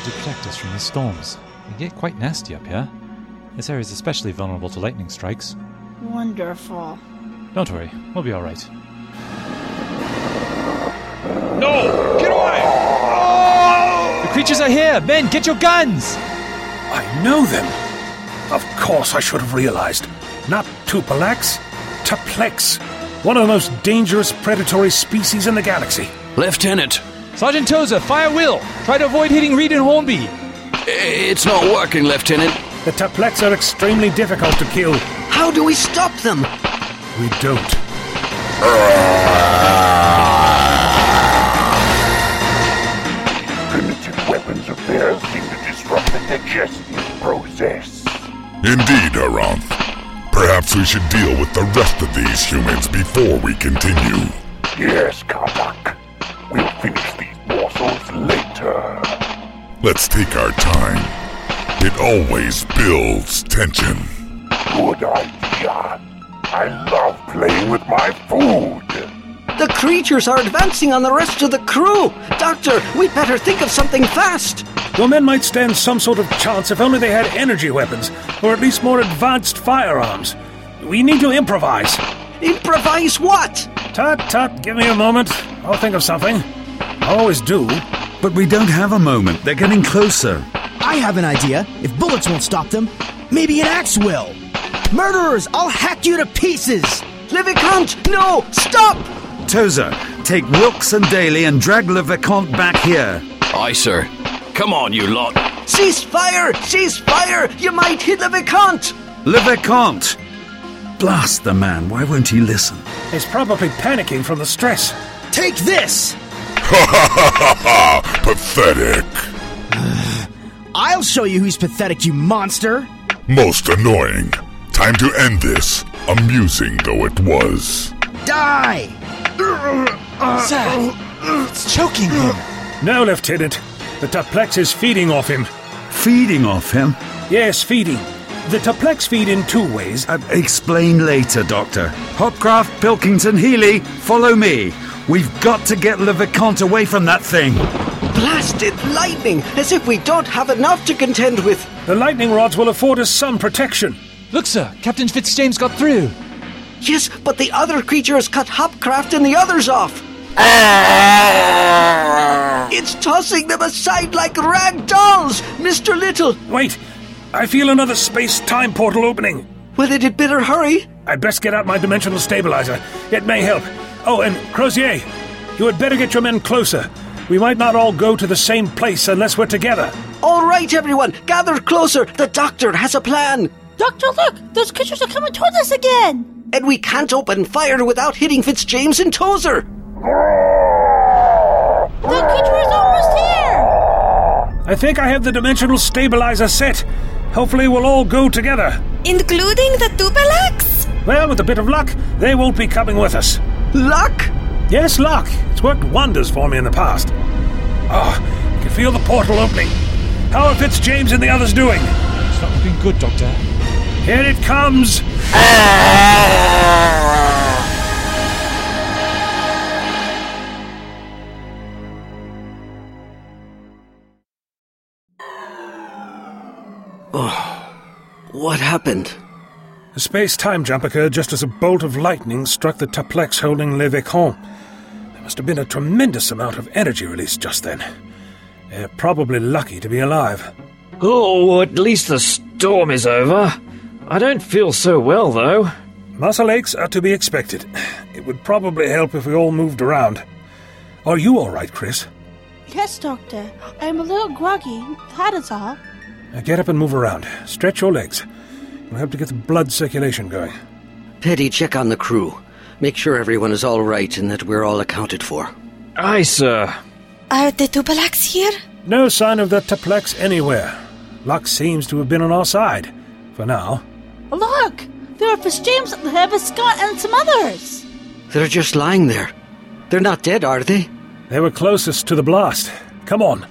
needed to protect us from the storms. It can get quite nasty up here. This area is especially vulnerable to lightning strikes. Wonderful. Don't worry, we'll be alright. No! Get away! Oh! The creatures are here! Men, get your guns! I know them. Of course I should have realized. Not Tupalax, Taplex. One of the most dangerous predatory species in the galaxy. Lieutenant! Sergeant Tozer, fire Will! Try to avoid hitting Reed and Hornby! It's not working, Lieutenant. The Taplex are extremely difficult to kill. How do we stop them? We don't. Primitive weapons of theirs seem to disrupt the digestive process. Indeed, Aranth. Perhaps we should deal with the rest of these humans before we continue. Yes, Kardak. We'll finish these morsels later. Let's take our time. It always builds tension. Good idea. I love playing with my food. The creatures are advancing on the rest of the crew. Doctor, we'd better think of something fast. Your men might stand some sort of chance if only they had energy weapons, or at least more advanced firearms. We need to improvise. Improvise what? Tut, give me a moment. I'll think of something. I always do. But we don't have a moment. They're getting closer. I have an idea. If bullets won't stop them, maybe an axe will. Murderers, I'll hack you to pieces! Levikant, no! Stop! Tozer, take Wilkes and Daly and drag Le Vicomte back here. Aye, sir. Come on, you lot. Cease fire! Cease fire! You might hit Levikant! Le Vicomte! Blast the man. Why won't he listen? He's probably panicking from the stress. Take this! Ha ha ha ha ha! Pathetic! I'll show you who's pathetic, you monster! Most annoying. Time to end this, amusing though it was. Die! Sir, it's choking him. No, Lieutenant. The Taplex is feeding off him. Feeding off him? Yes, feeding. The Taplex feed in two ways. Explain later, Doctor. Hopcraft, Pilkington, Healy, follow me. We've got to get Le Vicomte away from that thing. Blasted lightning! As if we don't have enough to contend with. The lightning rods will afford us some protection. Look, sir, Captain Fitzjames got through. Yes, but the other creatures cut Hopcraft and the others off. It's tossing them aside like rag dolls, Mr. Little. Wait, I feel another space-time portal opening. Well, it'd better hurry. I'd best get out my dimensional stabilizer. It may help. Oh, and Crozier, you had better get your men closer. We might not all go to the same place unless we're together. All right, everyone, gather closer. The Doctor has a plan. Doctor, look! Those creatures are coming towards us again! And we can't open fire without hitting Fitzjames and Tozer. The creature is almost here! I think I have the dimensional stabilizer set. Hopefully we'll all go together. Including the Tupalax? Well, with a bit of luck, they won't be coming with us. Luck? Yes, luck. It's worked wonders for me in the past. Oh, I can feel the portal opening. How are Fitzjames and the others doing? It's not looking good, Doctor. Here it comes! Oh, what happened? A space-time jump occurred just as a bolt of lightning struck the Taplex holding Le Vicomte. There must have been a tremendous amount of energy released just then. They're probably lucky to be alive. Oh, at least the storm is over. I don't feel so well, though. Muscle aches are to be expected. It would probably help if we all moved around. Are you all right, Chris? Yes, Doctor. I'm a little groggy. That is all. Now get up and move around. Stretch your legs. We'll have to get the blood circulation going. Petty, check on the crew. Make sure everyone is all right and that we're all accounted for. Aye, sir. Are the Tupalax here? No sign of the Taplex anywhere. Luck seems to have been on our side. For now. Look! There are Fitzjames, Scott, and some others! They're just lying there. They're not dead, are they? They were closest to the blast. Come on.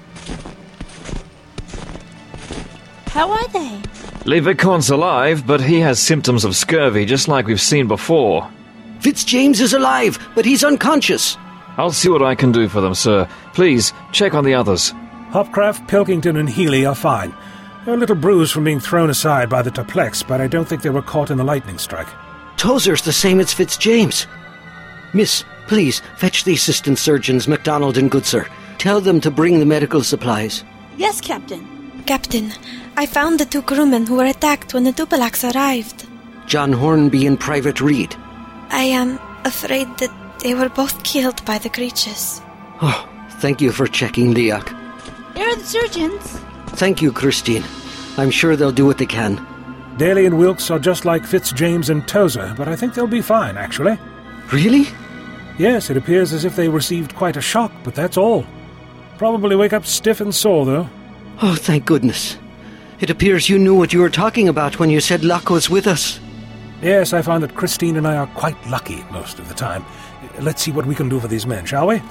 How are they? Le Vicomte's alive, but he has symptoms of scurvy, just like we've seen before. Fitzjames is alive, but he's unconscious. I'll see what I can do for them, sir. Please, check on the others. Hopcraft, Pilkington, and Healy are fine. They're a little bruised from being thrown aside by the Tuplex, but I don't think they were caught in the lightning strike. Tozer's the same as Fitzjames. Miss, please, fetch the assistant surgeons, MacDonald and Goodsir. Tell them to bring the medical supplies. Yes, Captain. Captain, I found the 2 crewmen who were attacked when the Tupelax arrived. John Hornby and Private Reed. I am afraid that they were both killed by the creatures. Oh, thank you for checking, Leok. Here are the surgeons. Thank you, Christine. I'm sure they'll do what they can. Daly and Wilkes are just like Fitzjames and Tozer, but I think they'll be fine, actually. Really? Yes, it appears as if they received quite a shock, but that's all. Probably wake up stiff and sore, though. Oh, thank goodness. It appears you knew what you were talking about when you said Luck was with us. Yes, I find that Christine and I are quite lucky most of the time. Let's see what we can do for these men, shall we?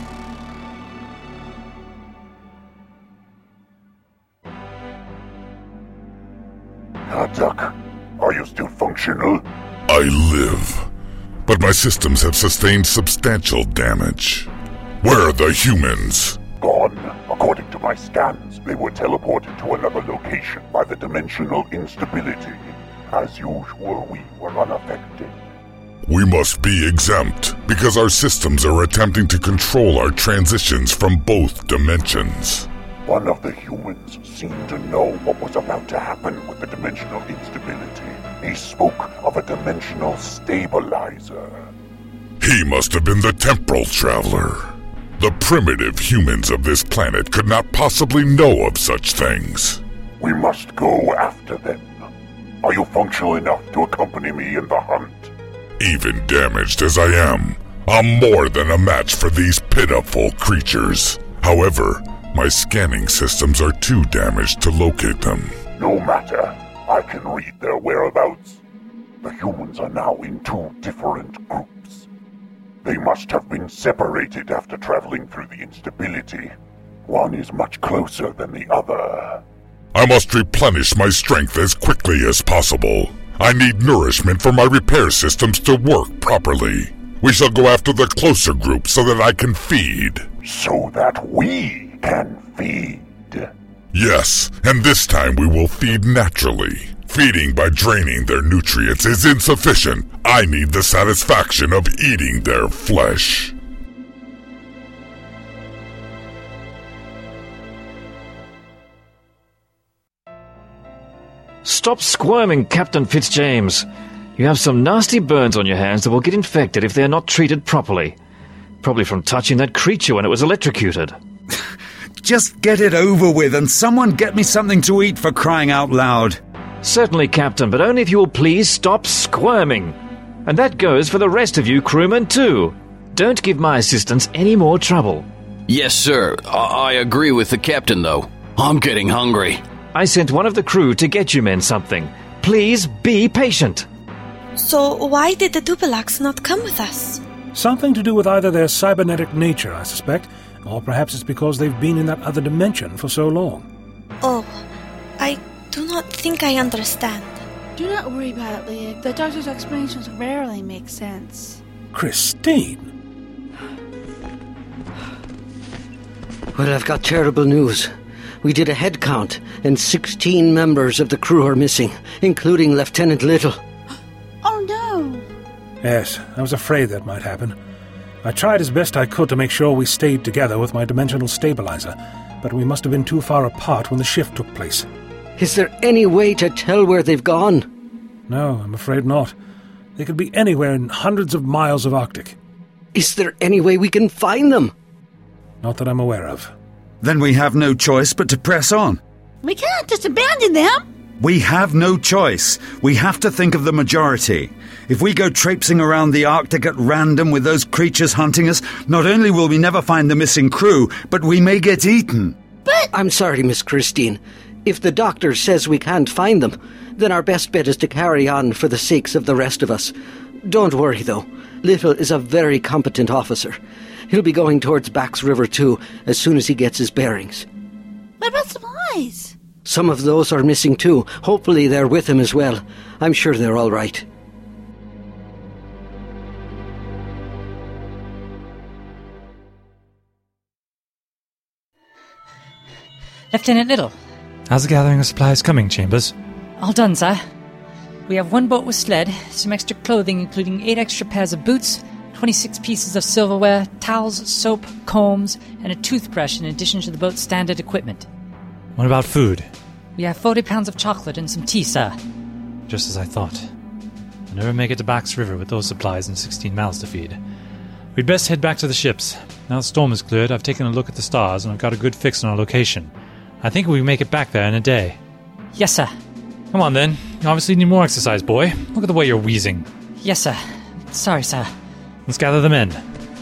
Duck, are you still functional? I live, but my systems have sustained substantial damage. Where are the humans? Gone. According to my scans, they were teleported to another location by the dimensional instability. As usual, we were unaffected. We must be exempt, because our systems are attempting to control our transitions from both dimensions. One of the humans seemed to know what was about to happen with the dimensional instability. He spoke of a dimensional stabilizer. He must have been the temporal traveler. The primitive humans of this planet could not possibly know of such things. We must go after them. Are you functional enough to accompany me in the hunt? Even damaged as I am, I'm more than a match for these pitiful creatures. However, my scanning systems are too damaged to locate them. No matter. I can read their whereabouts. The humans are now in 2 different groups. They must have been separated after traveling through the instability. One is much closer than the other. I must replenish my strength as quickly as possible. I need nourishment for my repair systems to work properly. We shall go after the closer group so that I can feed. So that we can feed? Yes, and this time we will feed naturally. Feeding by draining their nutrients is insufficient. I need the satisfaction of eating their flesh. Stop squirming, Captain Fitzjames. You have some nasty burns on your hands that will get infected if they are not treated properly. Probably from touching that creature when it was electrocuted. Just get it over with and someone get me something to eat, for crying out loud. Certainly, Captain, but only if you will please stop squirming. And that goes for the rest of you crewmen too. Don't give my assistants any more trouble. Yes, sir. I agree with the captain, though. I'm getting hungry. I sent one of the crew to get you men something. Please be patient. So why did the Tupelax not come with us? Something to do with either their cybernetic nature, I suspect, or perhaps it's because they've been in that other dimension for so long. Oh, I do not think I understand. Do not worry about it, Leah. The doctor's explanations rarely make sense. Christine! Well, I've got terrible news. We did a head count, and 16 members of the crew are missing, including Lieutenant Little. Oh, no! Yes, I was afraid that might happen. I tried as best I could to make sure we stayed together with my dimensional stabilizer, but we must have been too far apart when the shift took place. Is there any way to tell where they've gone? No, I'm afraid not. They could be anywhere in hundreds of miles of Arctic. Is there any way we can find them? Not that I'm aware of. Then we have no choice but to press on. We can't just abandon them! We have no choice. We have to think of the majority. If we go traipsing around the Arctic at random with those creatures hunting us, not only will we never find the missing crew, but we may get eaten. But... I'm sorry, Miss Christine. If the doctor says we can't find them, then our best bet is to carry on for the sakes of the rest of us. Don't worry, though. Little is a very competent officer. He'll be going towards Bax River, too, as soon as he gets his bearings. What about supplies? Some of those are missing, too. Hopefully they're with him as well. I'm sure they're all right. Lieutenant Little. How's the gathering of supplies coming, Chambers? All done, sir. We have one boat with sled, some extra clothing including 8 extra pairs of boots, 26 pieces of silverware, towels, soap, combs, and a toothbrush in addition to the boat's standard equipment. What about food? We have 40 pounds of chocolate and some tea, sir. Just as I thought. We'll never make it to Bax River with those supplies and 16 mouths to feed. We'd best head back to the ships. Now the storm is cleared, I've taken a look at the stars and I've got a good fix on our location. I think we can make it back there in a day. Yes, sir. Come on, then. You obviously need more exercise, boy. Look at the way you're wheezing. Yes, sir. Sorry, sir. Let's gather the men.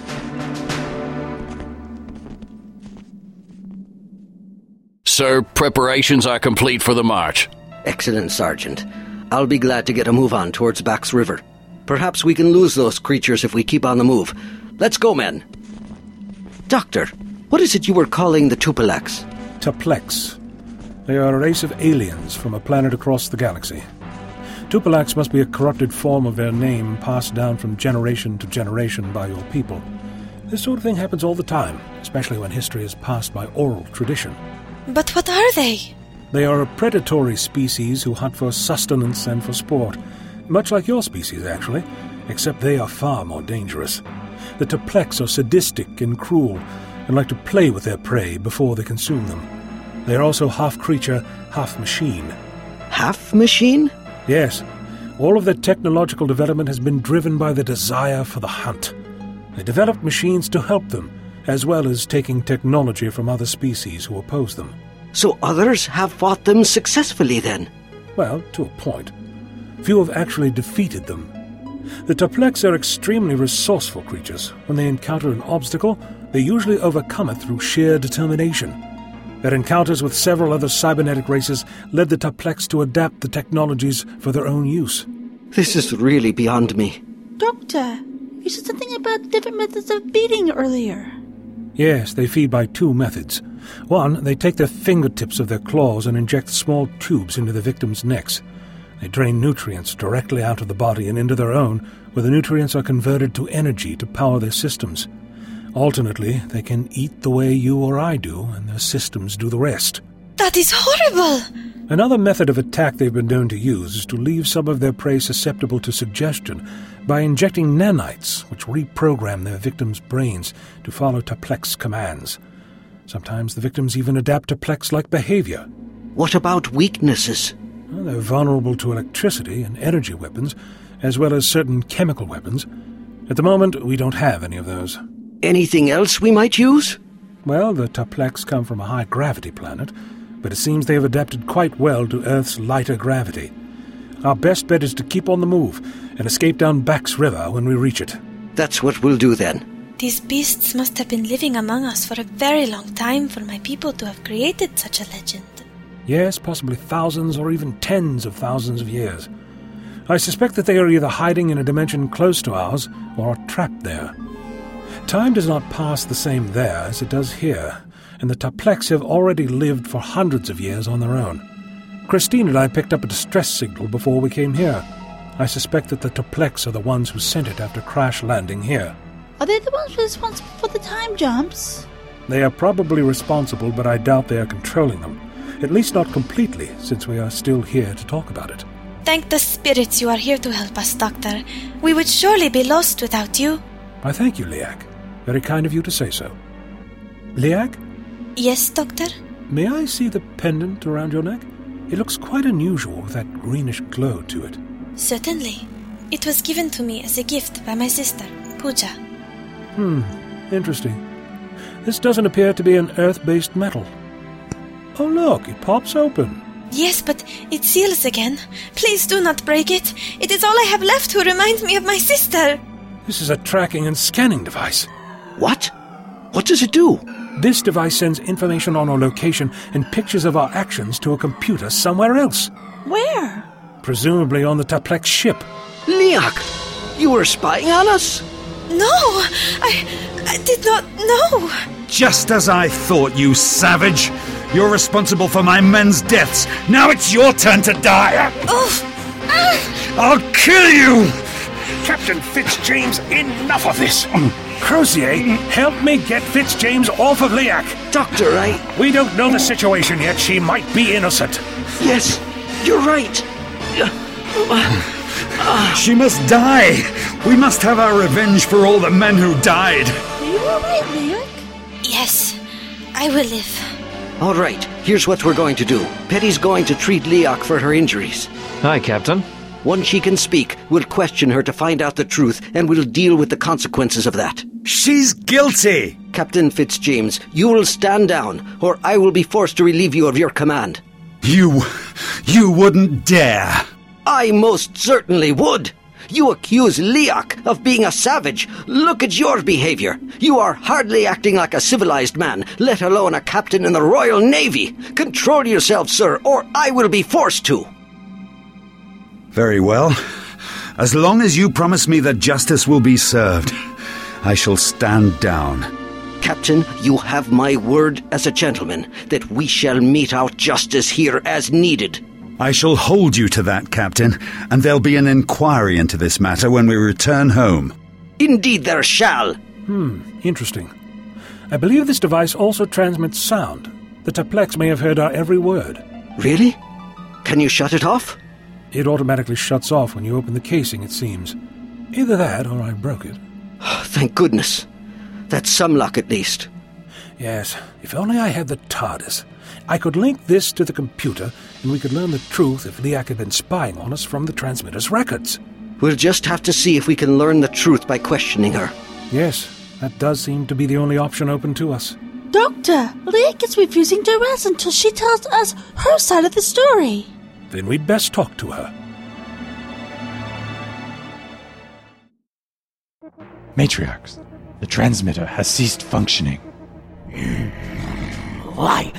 Sir, preparations are complete for the march. Excellent, Sergeant. I'll be glad to get a move on towards Bax River. Perhaps we can lose those creatures if we keep on the move. Let's go, men. Doctor, what is it you were calling the Tupelax? Taplex. They are a race of aliens from a planet across the galaxy. Tupelax must be a corrupted form of their name passed down from generation to generation by your people. This sort of thing happens all the time, especially when history is passed by oral tradition. But what are they? They are a predatory species who hunt for sustenance and for sport. Much like your species, actually, except they are far more dangerous. The Taplex are sadistic and cruel, and like to play with their prey before they consume them. They are also half creature, half machine. Half machine? Yes. All of their technological development has been driven by the desire for the hunt. They developed machines to help them, as well as taking technology from other species who oppose them. So others have fought them successfully, then? Well, to a point. Few have actually defeated them. The Taplex are extremely resourceful creatures. When they encounter an obstacle, they usually overcome it through sheer determination. Their encounters with several other cybernetic races led the Taplex to adapt the technologies for their own use. This is really beyond me. Doctor, you said something about different methods of feeding earlier. Yes, they feed by 2 methods. One, they take the fingertips of their claws and inject small tubes into the victims' necks. They drain nutrients directly out of the body and into their own, where the nutrients are converted to energy to power their systems. Alternately, they can eat the way you or I do, and their systems do the rest. That is horrible! Another method of attack they've been known to use is to leave some of their prey susceptible to suggestion by injecting nanites, which reprogram their victims' brains to follow Taplex commands. Sometimes the victims even adapt Taplex-like behavior. What about weaknesses? Well, they're vulnerable to electricity and energy weapons, as well as certain chemical weapons. At the moment, we don't have any of those. Anything else we might use? Well, the Taplex come from a high-gravity planet, but it seems they have adapted quite well to Earth's lighter gravity. Our best bet is to keep on the move and escape down Bax River when we reach it. That's what we'll do then. These beasts must have been living among us for a very long time for my people to have created such a legend. Yes, possibly thousands or even tens of thousands of years. I suspect that they are either hiding in a dimension close to ours or are trapped there. Time does not pass the same there as it does here, and the Taplex have already lived for hundreds of years on their own. Christine and I picked up a distress signal before we came here. I suspect that the Taplex are the ones who sent it after crash landing here. Are they the ones responsible for the time jumps? They are probably responsible, but I doubt they are controlling them. At least not completely, since we are still here to talk about it. Thank the spirits you are here to help us, Doctor. We would surely be lost without you. I thank you, Liak. Very kind of you to say so. Liak? Yes, Doctor? May I see the pendant around your neck? It looks quite unusual with that greenish glow to it. Certainly. It was given to me as a gift by my sister, Pooja. Interesting. This doesn't appear to be an Earth-based metal. Oh, look, it pops open. Yes, but it seals again. Please do not break it. It is all I have left to remind me of my sister. This is a tracking and scanning device. What? What does it do? This device sends information on our location and pictures of our actions to a computer somewhere else. Where? Presumably on the Taplex ship. Liak, you were spying on us? No, I did not know. Just as I thought, you savage. You're responsible for my men's deaths. Now it's your turn to die. I'll kill you! Captain Fitzjames, enough of this! Crozier, help me get Fitzjames off of Leac. Doctor, We don't know the situation yet. She might be innocent. Yes, you're right. She must die. We must have our revenge for all the men who died. Are you all right, Leac? Yes, I will live. All right, here's what we're going to do. Petty's going to treat Leac for her injuries. Aye, Captain. Once she can speak, we'll question her to find out the truth, and we'll deal with the consequences of that. She's guilty! Captain Fitzjames, you will stand down, or I will be forced to relieve you of your command. You wouldn't dare. I most certainly would. You accuse Leac of being a savage. Look at your behavior. You are hardly acting like a civilized man, let alone a captain in the Royal Navy. Control yourself, sir, or I will be forced to. Very well. As long as you promise me that justice will be served, I shall stand down. Captain, you have my word as a gentleman that we shall mete out justice here as needed. I shall hold you to that, Captain, and there'll be an inquiry into this matter when we return home. Indeed there shall. Interesting. I believe this device also transmits sound. The Taplex may have heard our every word. Really? Can you shut it off? It automatically shuts off when you open the casing, it seems. Either that, or I broke it. Thank goodness. That's some luck, at least. Yes, if only I had the TARDIS. I could link this to the computer, and we could learn the truth if Leac had been spying on us from the transmitter's records. We'll just have to see if we can learn the truth by questioning her. Yes, that does seem to be the only option open to us. Doctor, Leac is refusing to rest until she tells us her side of the story. Then we'd best talk to her. Matriarchs, the transmitter has ceased functioning. Why?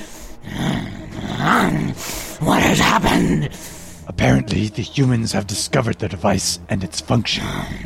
What has happened? Apparently, the humans have discovered the device and its function.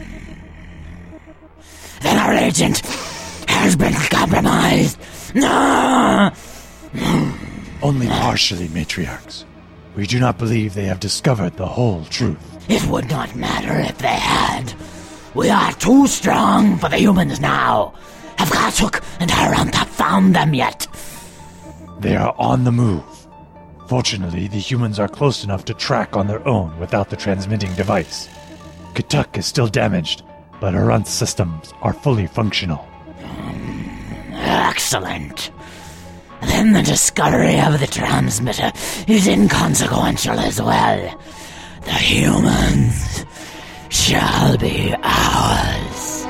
Then our agent has been compromised. No! Only partially, Matriarchs. We do not believe they have discovered the whole truth. It would not matter if they had. We are too strong for the humans now. Have Katuk and Harant found them yet? They are on the move. Fortunately, the humans are close enough to track on their own without the transmitting device. Katuk is still damaged, but Harant's systems are fully functional. Excellent. Then the discovery of the transmitter is inconsequential as well. The humans shall be ours.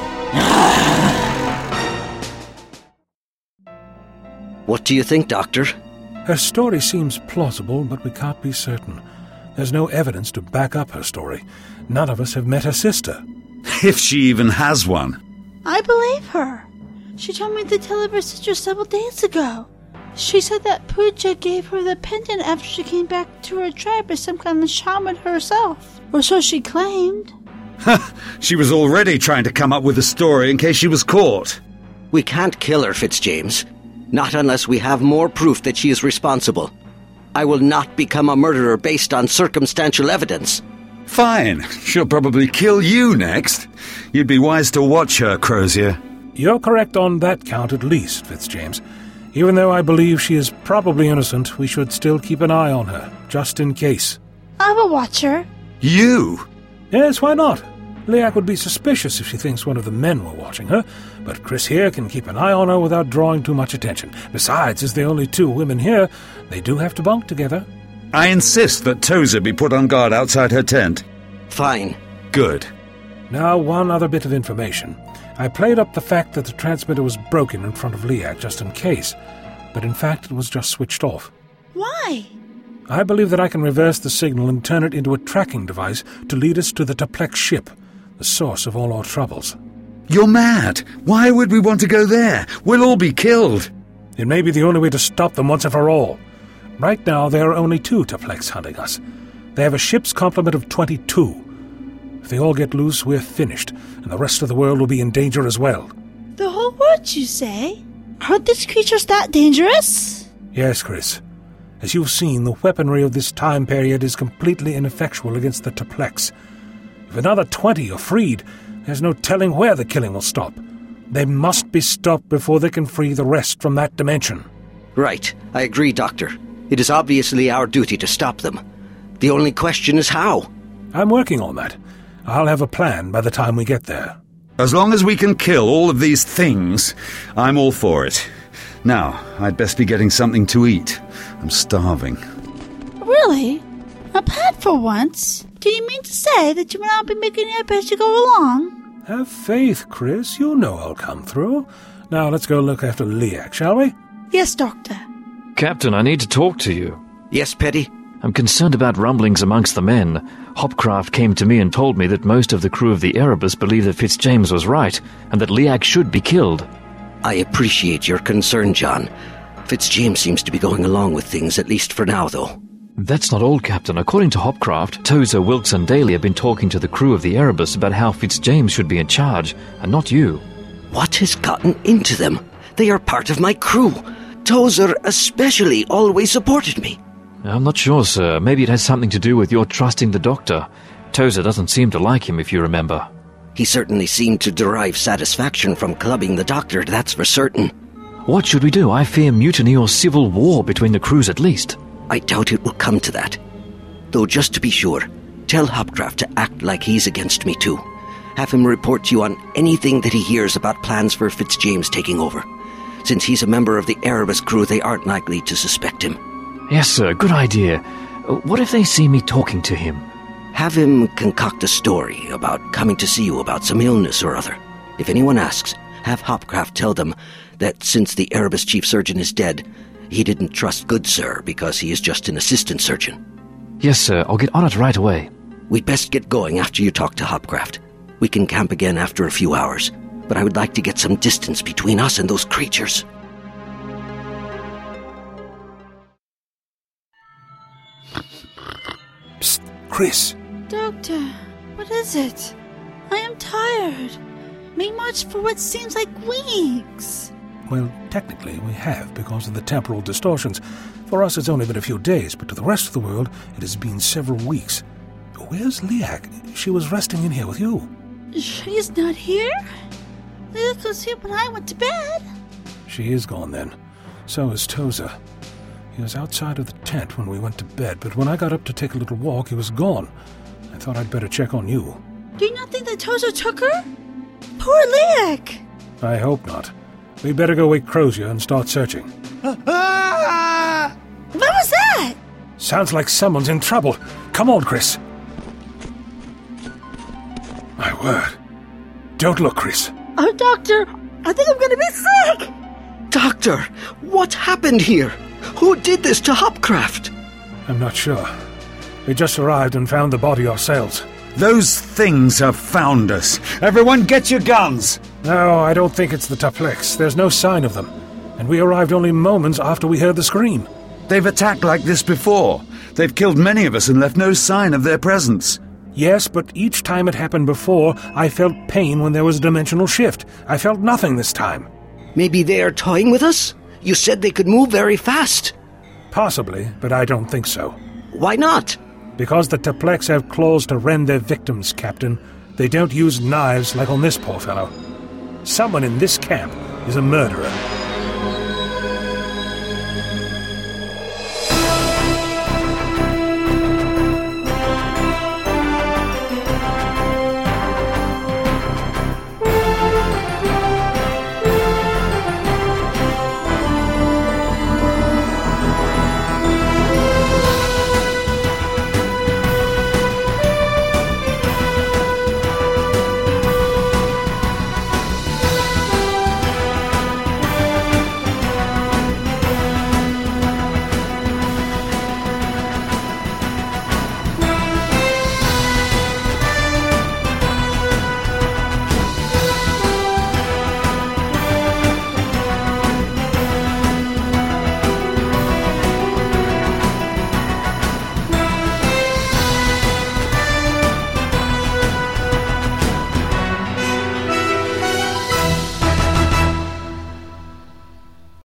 What do you think, Doctor? Her story seems plausible, but we can't be certain. There's no evidence to back up her story. None of us have met her sister. If she even has one. I believe her. She told me the tale of her sister several days ago. She said that Pooja gave her the pendant after she came back to her tribe as some kind of shaman herself. Or so she claimed. She was already trying to come up with a story in case she was caught. We can't kill her, Fitzjames. Not unless we have more proof that she is responsible. I will not become a murderer based on circumstantial evidence. Fine. She'll probably kill you next. You'd be wise to watch her, Crozier. You're correct on that count at least, Fitzjames. Even though I believe she is probably innocent, we should still keep an eye on her, just in case. I will watch her. You? Yes, why not? Leac would be suspicious if she thinks one of the men were watching her, but Chris here can keep an eye on her without drawing too much attention. Besides, as the only two women here, they do have to bunk together. I insist that Tozer be put on guard outside her tent. Fine. Good. Now, one other bit of information. I played up the fact that the transmitter was broken in front of Leac just in case, but in fact it was just switched off. Why? I believe that I can reverse the signal and turn it into a tracking device to lead us to the Taplex ship, the source of all our troubles. You're mad. Why would we want to go there? We'll all be killed. It may be the only way to stop them once and for all. Right now, there are only 2 Taplex hunting us. They have a ship's complement of 22. If they all get loose, we're finished, and the rest of the world will be in danger as well. The whole world, you say? Aren't these creatures that dangerous? Yes, Chris. As you've seen, the weaponry of this time period is completely ineffectual against the Taplex. If another 20 are freed, there's no telling where the killing will stop. They must be stopped before they can free the rest from that dimension. Right. I agree, Doctor. It is obviously our duty to stop them. The only question is how. I'm working on that. I'll have a plan by the time we get there. As long as we can kill all of these things, I'm all for it. Now, I'd best be getting something to eat. I'm starving. Really? A pet for once? Do you mean to say that you will not be making your best to go along? Have faith, Chris. You know I'll come through. Now let's go look after Liak, shall we? Yes, Doctor. Captain, I need to talk to you. Yes, Petty? I'm concerned about rumblings amongst the men. Hopcraft came to me and told me that most of the crew of the Erebus believe that Fitzjames was right, and that Liak should be killed. I appreciate your concern, John. Fitzjames seems to be going along with things, at least for now, though. That's not all, Captain. According to Hopcraft, Tozer, Wilkes and Daly have been talking to the crew of the Erebus about how Fitzjames should be in charge, and not you. What has gotten into them? They are part of my crew. Tozer especially always supported me. I'm not sure, sir. Maybe it has something to do with your trusting the Doctor. Tozer doesn't seem to like him, if you remember. He certainly seemed to derive satisfaction from clubbing the Doctor, that's for certain. What should we do? I fear mutiny or civil war between the crews at least. I doubt it will come to that. Though just to be sure, tell Hopcraft to act like he's against me too. Have him report to you on anything that he hears about plans for Fitzjames taking over. Since he's a member of the Erebus crew, they aren't likely to suspect him. Yes, sir, good idea. What if they see me talking to him? Have him concoct a story about coming to see you about some illness or other. If anyone asks, have Hopcraft tell them that since the Erebus chief surgeon is dead, he didn't trust Good Sir because he is just an assistant surgeon. Yes, sir, I'll get on it right away. We'd best get going after you talk to Hopcraft. We can camp again after a few hours, but I would like to get some distance between us and those creatures. Psst, Chris. Doctor, what is it? I am tired. Being watched for what seems like weeks. Well, technically we have because of the temporal distortions. For us it's only been a few days, but to the rest of the world it has been several weeks. Where's Liak? She was resting in here with you. She is not here? Liak was here when I went to bed. She is gone then. So is Tozer. He was outside of the tent when we went to bed, but when I got up to take a little walk, he was gone. I thought I'd better check on you. Do you not think that Tozer took her? Poor Liak! I hope not. We better go wake Crozier and start searching. What was that? Sounds like someone's in trouble. Come on, Chris. My word. Don't look, Chris. Oh, Doctor, I think I'm gonna be sick! Doctor, what happened here? Who did this to Hopcraft? I'm not sure. We just arrived and found the body ourselves. Those things have found us. Everyone get your guns! No, I don't think it's the Taplex. There's no sign of them. And we arrived only moments after we heard the scream. They've attacked like this before. They've killed many of us and left no sign of their presence. Yes, but each time it happened before, I felt pain when there was a dimensional shift. I felt nothing this time. Maybe they are toying with us? You said they could move very fast. Possibly, but I don't think so. Why not? Because the Taplex have claws to rend their victims, Captain. They don't use knives like on this poor fellow. Someone in this camp is a murderer.